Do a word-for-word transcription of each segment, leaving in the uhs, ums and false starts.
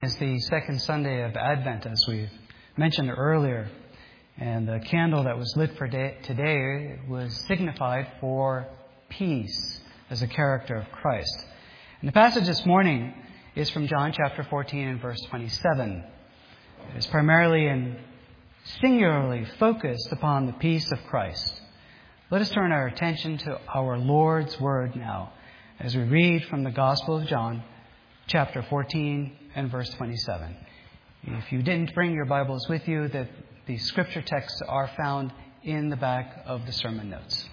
It's the second Sunday of Advent, as we've mentioned earlier. And the candle that was lit for day, today was signified for peace as a character of Christ. And the passage this morning is from John chapter fourteen and verse twenty-seven. It is primarily and singularly focused upon the peace of Christ. Let us turn our attention to our Lord's Word now as we read from the Gospel of John chapter fourteen and verse twenty-seven. If you didn't bring your Bibles with you, that the scripture texts are found in the back of the sermon notes.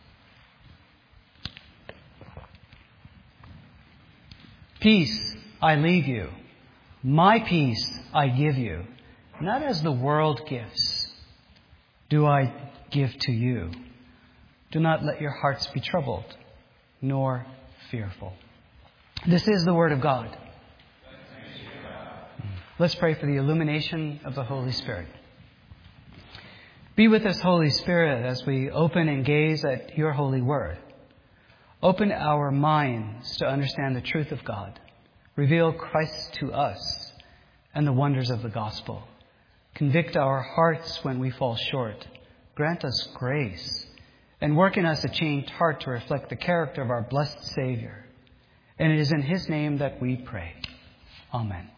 Peace I leave you, my peace I give you, not as the world gives, do I give to you. Do not let your hearts be troubled, nor fearful. This is the Word of God. Let's pray for the illumination of the Holy Spirit. Be with us, Holy Spirit, as we open and gaze at your holy word. Open our minds to understand the truth of God. Reveal Christ to us and the wonders of the gospel. Convict our hearts when we fall short. Grant us grace and work in us a changed heart to reflect the character of our blessed Savior. And it is in His name that we pray. Amen.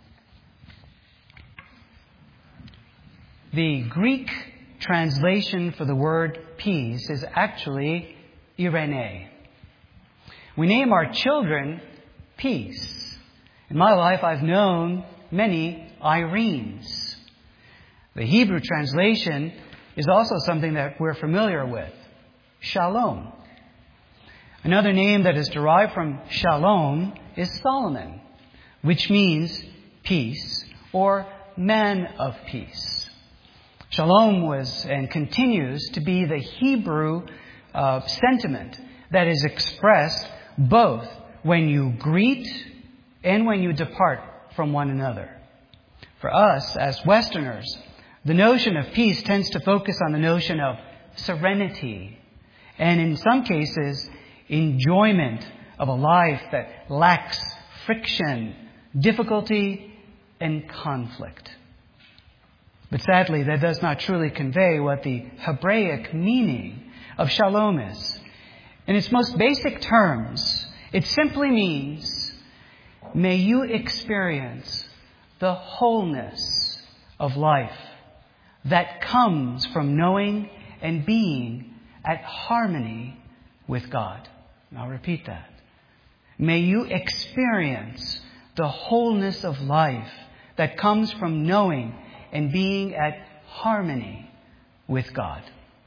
The Greek translation for the word peace is actually Irene. We name our children Peace. In my life, I've known many Irenes. The Hebrew translation is also something that we're familiar with, Shalom. Another name that is derived from Shalom is Solomon, which means peace or man of peace. Shalom was and continues to be the Hebrew uh, sentiment that is expressed both when you greet and when you depart from one another. For us, as Westerners, the notion of peace tends to focus on the notion of serenity and, in some cases, enjoyment of a life that lacks friction, difficulty, and conflict. But sadly, that does not truly convey what the Hebraic meaning of shalom is. In its most basic terms, it simply means, may you experience the wholeness of life that comes from knowing and being at harmony with God. And I'll repeat that. May you experience the wholeness of life that comes from knowing and being at harmony with God.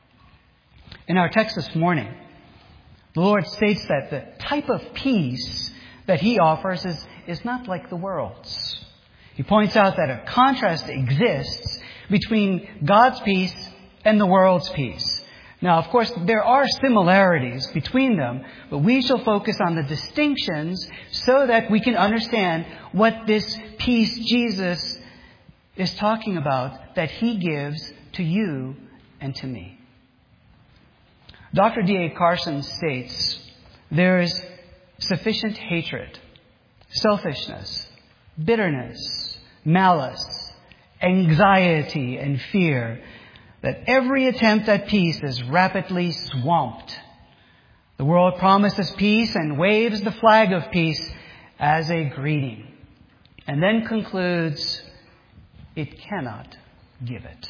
In our text this morning, the Lord states that the type of peace that He offers is, is not like the world's. He points out that a contrast exists between God's peace and the world's peace. Now, of course, there are similarities between them, but we shall focus on the distinctions so that we can understand what this peace Jesus is talking about that He gives to you and to me. Doctor D A Carson states, there is sufficient hatred, selfishness, bitterness, malice, anxiety, and fear that every attempt at peace is rapidly swamped. The world promises peace and waves the flag of peace as a greeting, and then concludes, it cannot give it.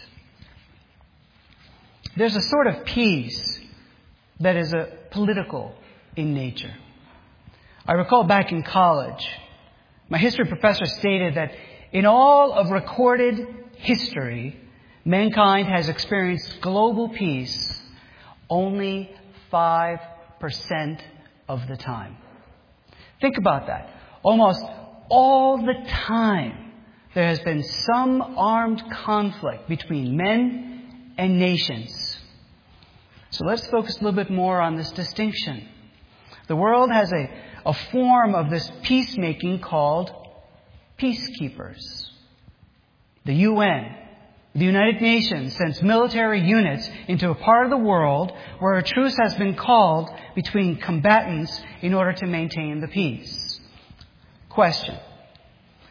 There's a sort of peace that is a political in nature. I recall back in college, my history professor stated that in all of recorded history, mankind has experienced global peace only five percent of the time. Think about that. Almost all the time, there has been some armed conflict between men and nations. So let's focus a little bit more on this distinction. The world has a, a form of this peacemaking called peacekeepers. The U N, the United Nations, sends military units into a part of the world where a truce has been called between combatants in order to maintain the peace. Question.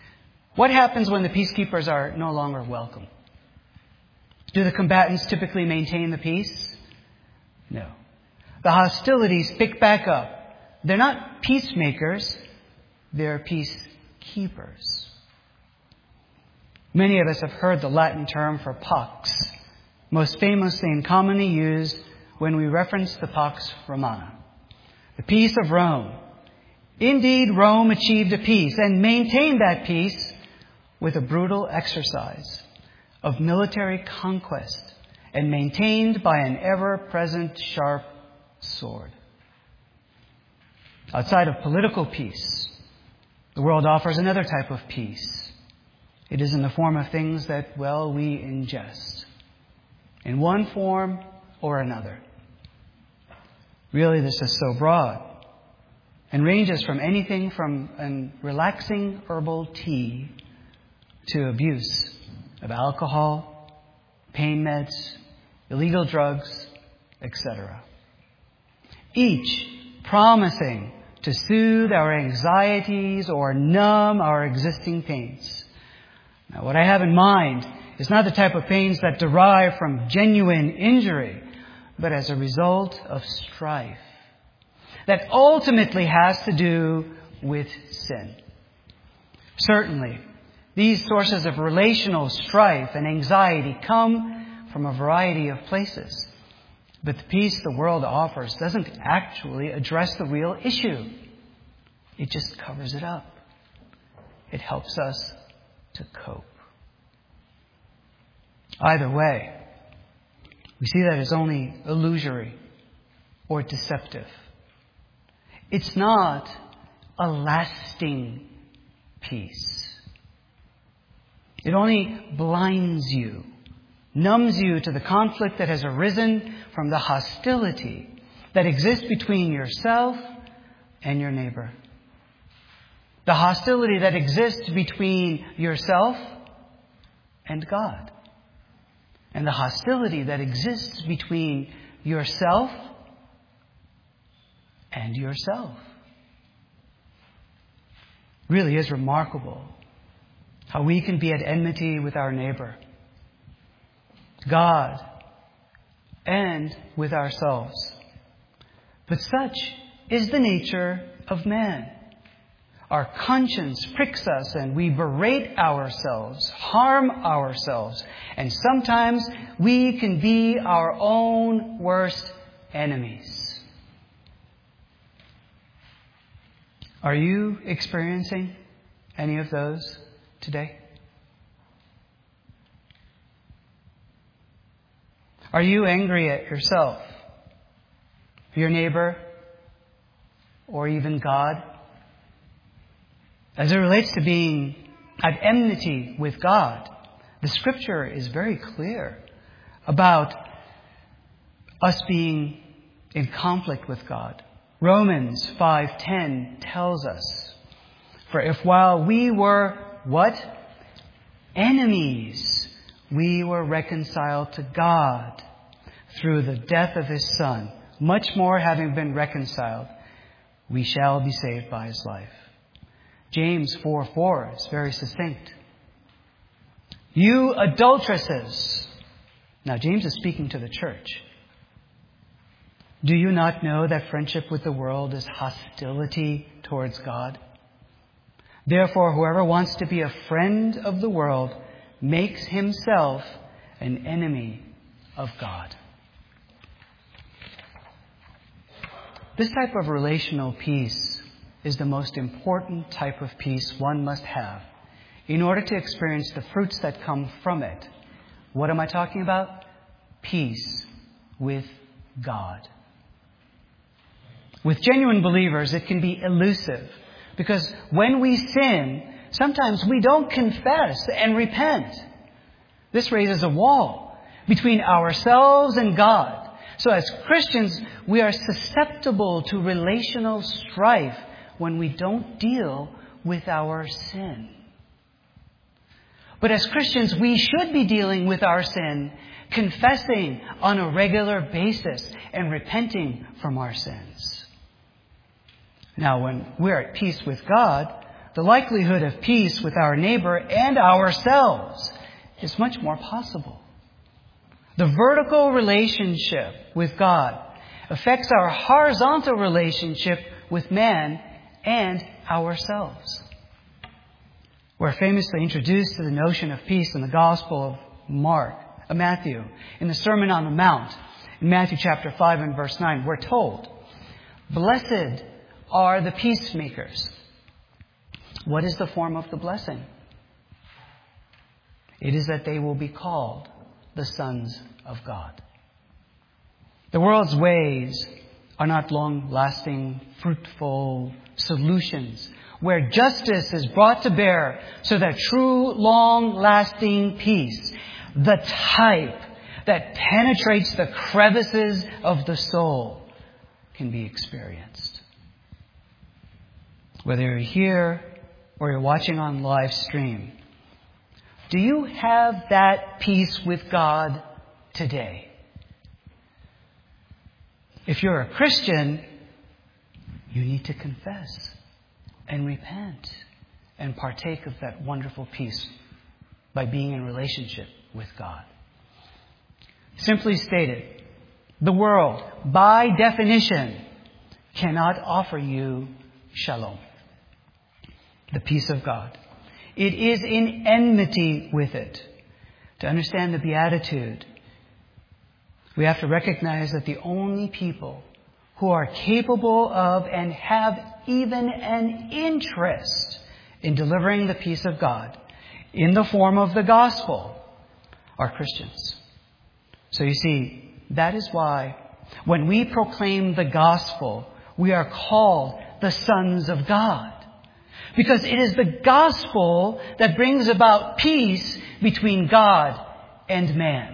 What happens when the peacekeepers are no longer welcome? Do the combatants typically maintain the peace? No. The hostilities pick back up. They're not peacemakers, they're peacekeepers. Many of us have heard the Latin term for pax, most famously and commonly used when we reference the Pax Romana, the peace of Rome. Indeed, Rome achieved a peace and maintained that peace with a brutal exercise of military conquest and maintained by an ever-present sharp sword. Outside of political peace, the world offers another type of peace. It is in the form of things that, well, we ingest in one form or another. Really, this is so broad and ranges from anything from a relaxing herbal tea to abuse of alcohol, pain meds, illegal drugs, et cetera. Each promising to soothe our anxieties or numb our existing pains. Now, what I have in mind is not the type of pains that derive from genuine injury, but as a result of strife that ultimately has to do with sin. Certainly, these sources of relational strife and anxiety come from a variety of places. But the peace the world offers doesn't actually address the real issue. It just covers it up. It helps us to cope. Either way, we see that it's only illusory or deceptive. It's not a lasting peace. It only blinds you, numbs you to the conflict that has arisen from the hostility that exists between yourself and your neighbor. The hostility that exists between yourself and God. And the hostility that exists between yourself and yourself. It really is remarkable how we can be at enmity with our neighbor, God, and with ourselves. But such is the nature of man. Our conscience pricks us and we berate ourselves, harm ourselves, and sometimes we can be our own worst enemies. Are you experiencing any of those today? Are you angry at yourself, your neighbor, or even God? As it relates to being at enmity with God, the Scripture is very clear about us being in conflict with God. Romans five ten tells us, "For if while we were," what? "Enemies, we were reconciled to God through the death of His Son, much more having been reconciled, we shall be saved by His life." James four four is very succinct. "You adulteresses." Now, James is speaking to the church. "Do you not know that friendship with the world is hostility towards God? Therefore, whoever wants to be a friend of the world makes himself an enemy of God." This type of relational peace is the most important type of peace one must have in order to experience the fruits that come from it. What am I talking about? Peace with God. With genuine believers, it can be elusive because when we sin, sometimes we don't confess and repent. This raises a wall between ourselves and God. So as Christians, we are susceptible to relational strife when we don't deal with our sin. But as Christians, we should be dealing with our sin, confessing on a regular basis and repenting from our sins. Now, when we're at peace with God, the likelihood of peace with our neighbor and ourselves is much more possible. The vertical relationship with God affects our horizontal relationship with man and ourselves. We're famously introduced to the notion of peace in the Gospel of Mark, uh, Matthew. In the Sermon on the Mount, in Matthew chapter five and verse nine, we're told, "Blessed are the peacemakers." What is the form of the blessing? It is that they will be called the sons of God. The world's ways are not long-lasting, fruitful solutions where justice is brought to bear so that true, long-lasting peace, the type that penetrates the crevices of the soul, can be experienced. Whether you're here or you're watching on live stream, do you have that peace with God today? If you're a Christian, you need to confess and repent and partake of that wonderful peace by being in relationship with God. Simply stated, the world, by definition, cannot offer you shalom, the peace of God. It is in enmity with it. To understand the Beatitude, we have to recognize that the only people who are capable of and have even an interest in delivering the peace of God in the form of the gospel are Christians. So you see, that is why when we proclaim the gospel, we are called the sons of God. Because it is the gospel that brings about peace between God and man.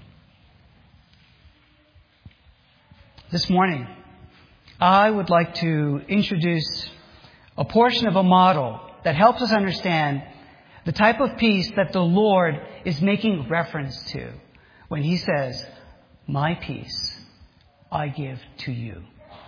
This morning, I would like to introduce a portion of a model that helps us understand the type of peace that the Lord is making reference to when He says, "My peace I give to you."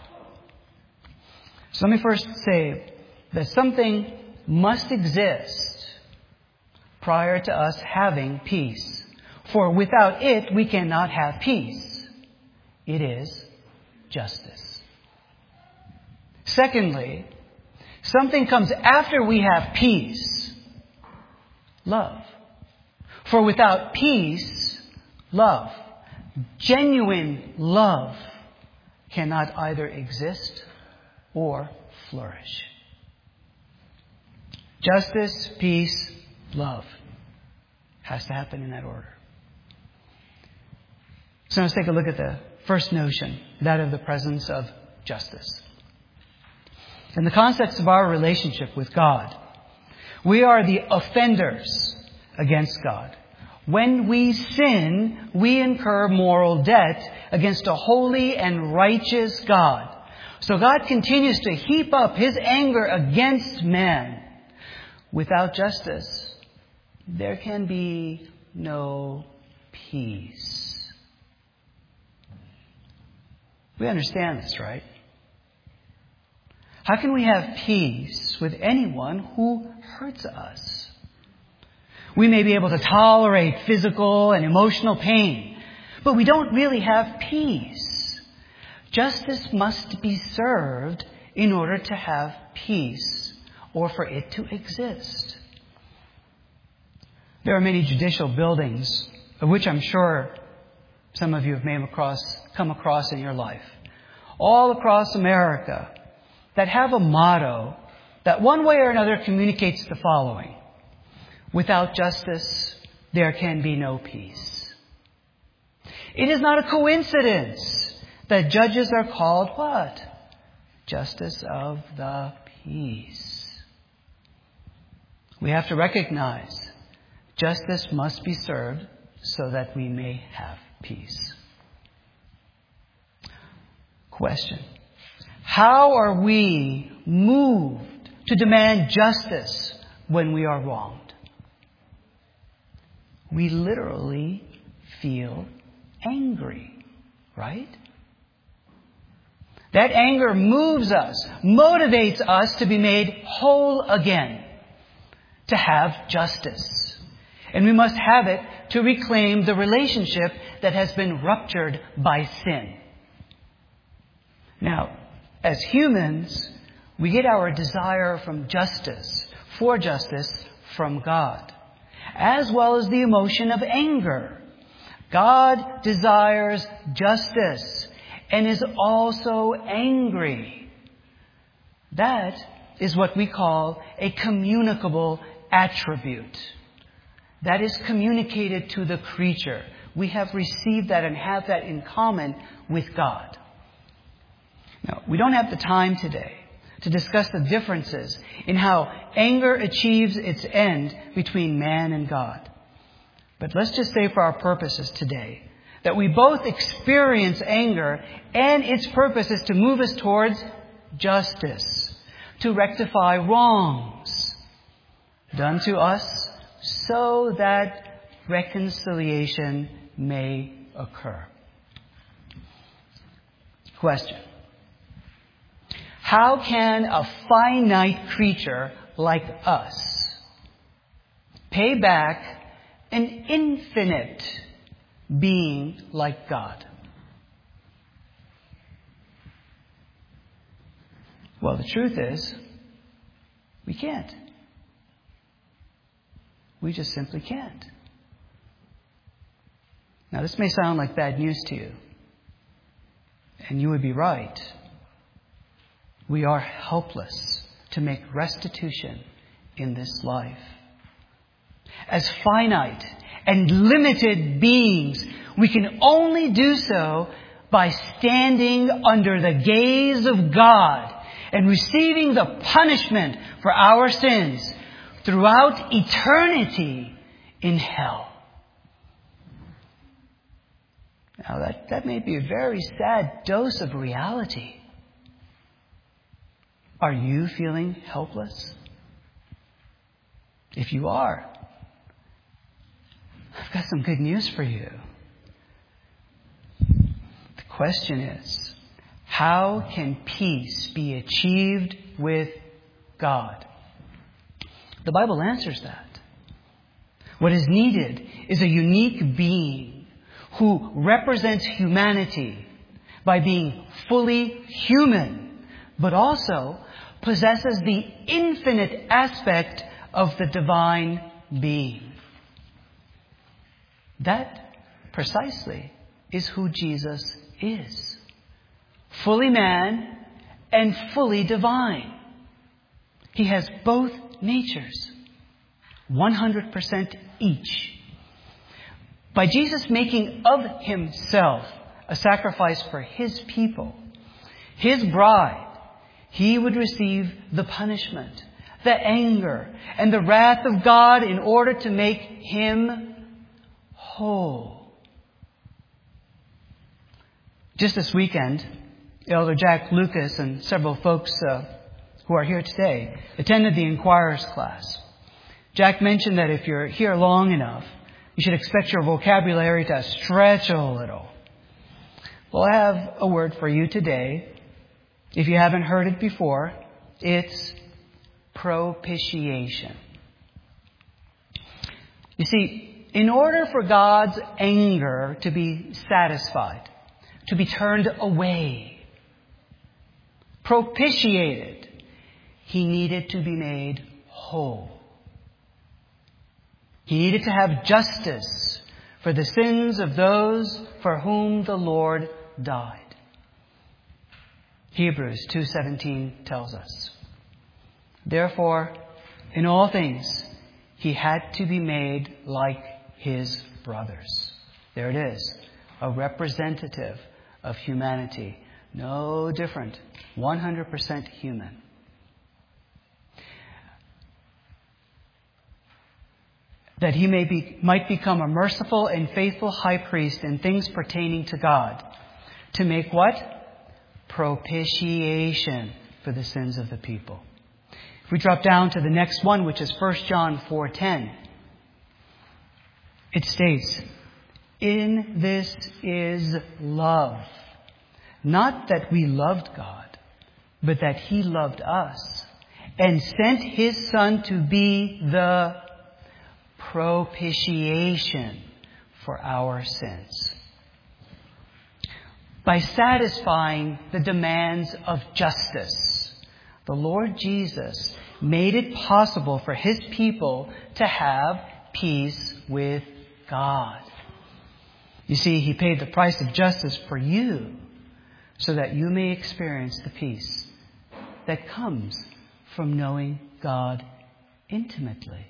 So let me first say that something must exist prior to us having peace. For without it, we cannot have peace. It is justice. Secondly, something comes after we have peace. Love. For without peace, love, genuine love, cannot either exist or flourish. Justice, peace, love has to happen in that order. So let's take a look at the first notion, that of the presence of justice. In the context of our relationship with God, we are the offenders against God. When we sin, we incur moral debt against a holy and righteous God. So God continues to heap up His anger against man. Without justice, there can be no peace. We understand this, right? How can we have peace with anyone who hurts us? We may be able to tolerate physical and emotional pain, but we don't really have peace. Justice must be served in order to have peace, or for it to exist. There are many judicial buildings, of which I'm sure some of you have come across, come across in your life, all across America, that have a motto that one way or another communicates the following: without justice, there can be no peace. It is not a coincidence that judges are called what? Justice of the peace. We have to recognize justice must be served so that we may have peace. Question: how are we moved to demand justice when we are wronged? We literally feel angry, right? That anger moves us, motivates us to be made whole again, to have justice. And we must have it to reclaim the relationship that has been ruptured by sin. Now, as humans, we get our desire from justice, for justice, from God, as well as the emotion of anger. God desires justice and is also angry. That is what we call a communicable attribute. That is communicated to the creature. We have received that and have that in common with God. Now, we don't have the time today to discuss the differences in how anger achieves its end between man and God. But let's just say for our purposes today that we both experience anger, and its purpose is to move us towards justice, to rectify wrongs done to us so that reconciliation may occur. Question. How can a finite creature like us pay back an infinite being like God? Well, the truth is, we can't. We just simply can't. Now, this may sound like bad news to you, and you would be right. We are helpless to make restitution in this life. As finite and limited beings, we can only do so by standing under the gaze of God and receiving the punishment for our sins throughout eternity in hell. Now that, that may be a very sad dose of reality. Are you feeling helpless? If you are, I've got some good news for you. The question is, how can peace be achieved with God? The Bible answers that. What is needed is a unique being who represents humanity by being fully human, but also possesses the infinite aspect of the divine being. That precisely is who Jesus is. Fully man and fully divine. He has both natures, one hundred percent each. By Jesus making of himself a sacrifice for his people, his bride, he would receive the punishment, the anger, and the wrath of God in order to make him whole. Just this weekend, Elder Jack Lucas and several folks uh, who are here today attended the Inquirer's class. Jack mentioned that if you're here long enough, you should expect your vocabulary to stretch a little. Well, I have a word for you today. If you haven't heard it before, it's propitiation. You see, in order for God's anger to be satisfied, to be turned away, propitiated, he needed to be made whole. He needed to have justice for the sins of those for whom the Lord died. Hebrews two seventeen tells us, therefore, in all things, he had to be made like his brothers. There it is, a representative of humanity. No different, one hundred percent human. That he may be, might become a merciful and faithful high priest in things pertaining to God. To make what? Propitiation for the sins of the people. If we drop down to the next one, which is First John four ten, it states, in this is love, Not that we loved God, but that He loved us and sent His Son to be the propitiation for our sins. By satisfying the demands of justice, the Lord Jesus made it possible for His people to have peace with God. You see, He paid the price of justice for you so that you may experience the peace that comes from knowing God intimately.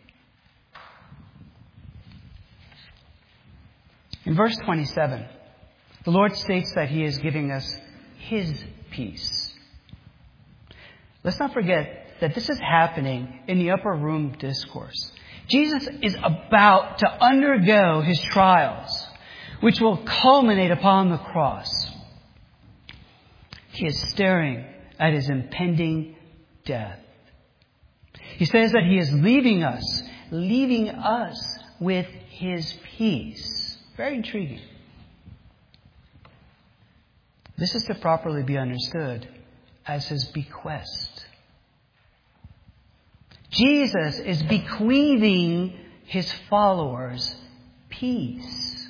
In verse twenty-seven, the Lord states that He is giving us His peace. Let's not forget that this is happening in the upper room discourse. Jesus is about to undergo His trials, which will culminate upon the cross. He is staring at His impending death. He says that He is leaving us, leaving us with His peace. Very intriguing. This is to properly be understood as His bequest. Jesus is bequeathing His followers peace.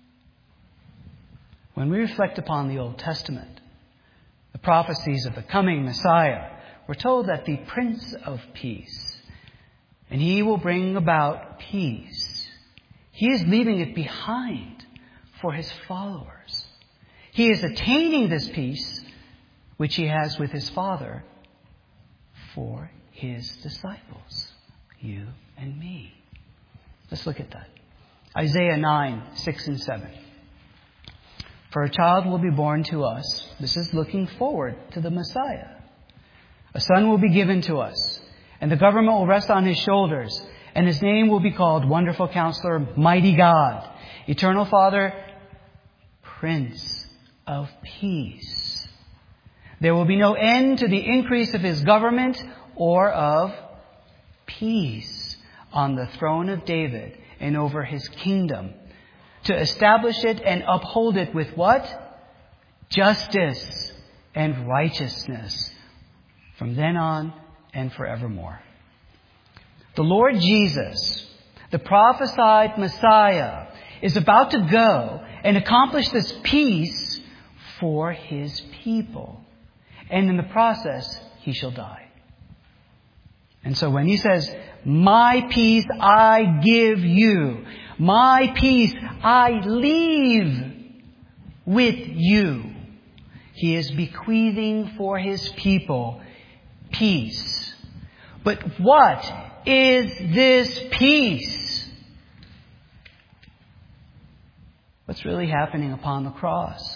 When we reflect upon the Old Testament, the prophecies of the coming Messiah, we're told that the Prince of Peace, and He will bring about peace. He is leaving it behind for His followers. He is attaining this peace, which He has with His Father, for His disciples, you and me. Let's look at that. Isaiah nine, six and seven. For a child will be born to us. This is looking forward to the Messiah. A son will be given to us, and the government will rest on His shoulders, and His name will be called Wonderful Counselor, Mighty God, Eternal Father, Prince of Peace. There will be no end to the increase of His government or of peace on the throne of David and over His kingdom, to establish it and uphold it with what? Justice and righteousness from then on and forevermore. The Lord Jesus, the prophesied Messiah, is about to go and accomplish this peace for His people. And in the process, He shall die. And so when He says, my peace I give you, my peace I leave with you, He is bequeathing for His people peace. But what is this peace? What's really happening upon the cross?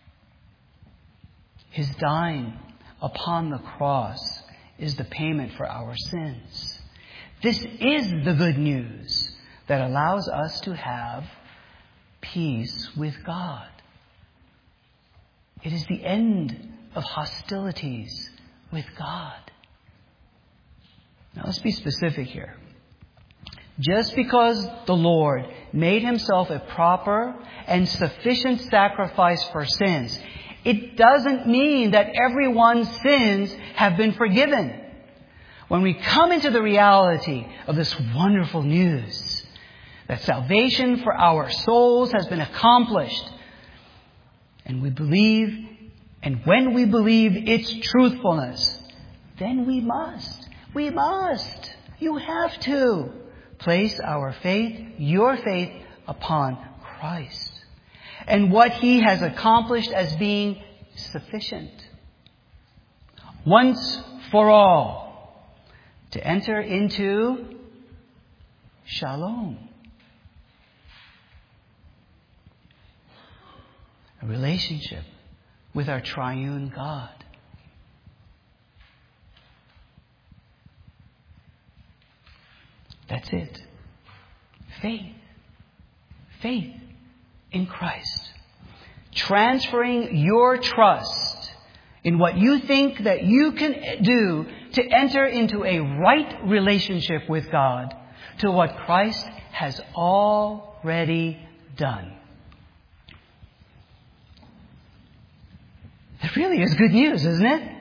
His dying upon the cross is the payment for our sins. This is the good news that allows us to have peace with God. It is the end of hostilities with God. Now let's be specific here. Just because the Lord made Himself a proper and sufficient sacrifice for sins, it doesn't mean that everyone's sins have been forgiven. When we come into the reality of this wonderful news, that salvation for our souls has been accomplished, and we believe, and when we believe its truthfulness, then we must, we must, you have to place our faith, your faith, upon Christ and what He has accomplished as being sufficient. Once for all, to enter into shalom, a relationship with our triune God. That's it. Faith. Faith in Christ. Transferring your trust in what you think that you can do to enter into a right relationship with God to what Christ has already done. It really is good news, isn't it?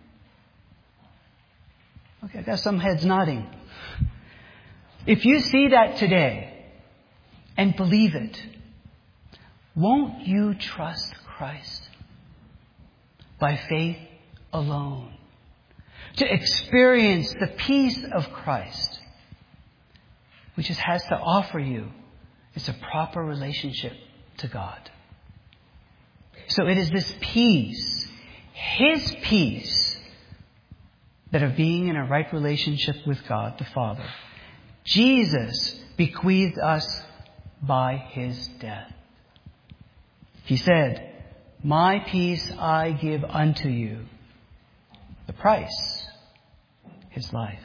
Okay, I got some heads nodding. If you see that today and believe it, won't you trust Christ by faith alone to experience the peace of Christ, which it has to offer you? It's a proper relationship to God. So it is this peace, His peace, that of being in a right relationship with God the Father, Jesus bequeathed us by His death. He said, "My peace I give unto you." The price, His life.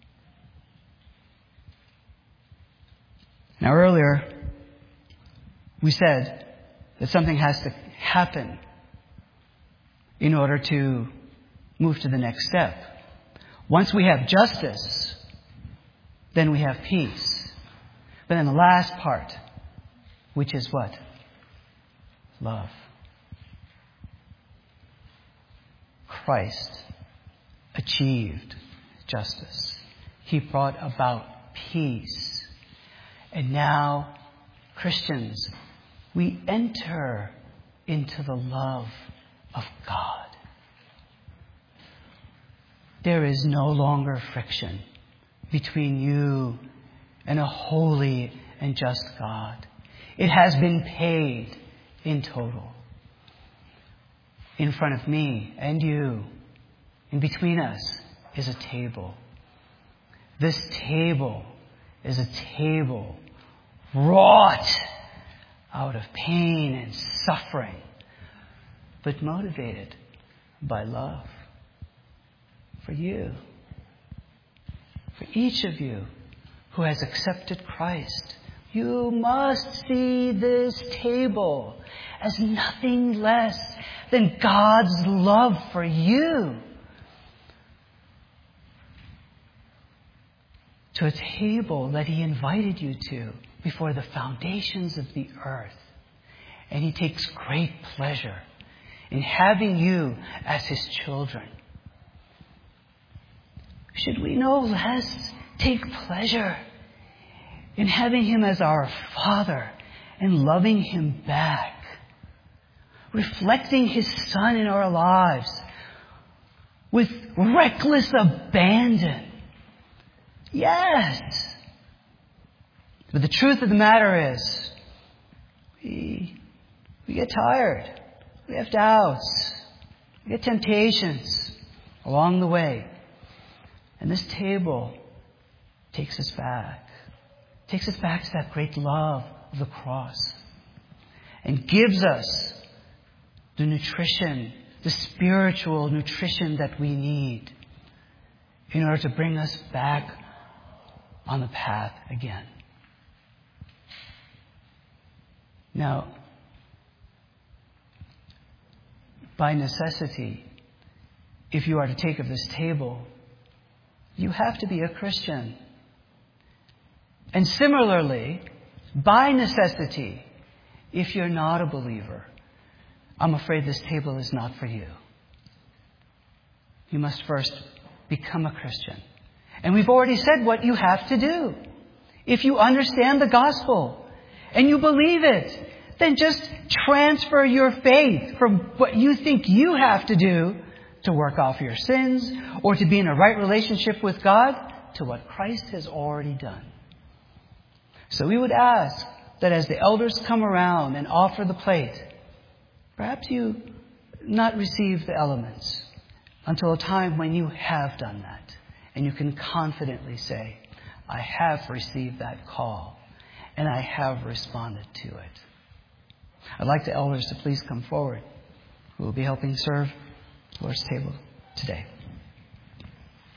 Now earlier, we said that something has to happen in order to move to the next step. Once we have justice, then we have peace. But then the last part, which is what? Love. Christ achieved justice. He brought about peace. And now, Christians, we enter into the love of God. There is no longer friction between you and a holy and just God. It has been paid in total. In front of me and you, in between us, is a table. This table is a table wrought out of pain and suffering, but motivated by love. For you, for each of you who has accepted Christ, you must see this table as nothing less than God's love for you. To a table that He invited you to before the foundations of the earth. And He takes great pleasure in having you as His children. Should we no less take pleasure in having Him as our Father and loving Him back, reflecting His Son in our lives with reckless abandon? Yes. But the truth of the matter is, we, we get tired. We have doubts. We get temptations along the way. And this table takes us back. Takes us back to that great love of the cross. And gives us the nutrition, the spiritual nutrition that we need in order to bring us back on the path again. Now, by necessity, if you are to take of this table, you have to be a Christian. And similarly, by necessity, if you're not a believer, I'm afraid this table is not for you. You must first become a Christian. And we've already said what you have to do. If you understand the gospel and you believe it, then just transfer your faith from what you think you have to do to work off your sins or to be in a right relationship with God to what Christ has already done. So we would ask that as the elders come around and offer the plate, perhaps you not receive the elements until a time when you have done that. And you can confidently say, I have received that call and I have responded to it. I'd like the elders to please come forward, who will be helping serve the Lord's table today.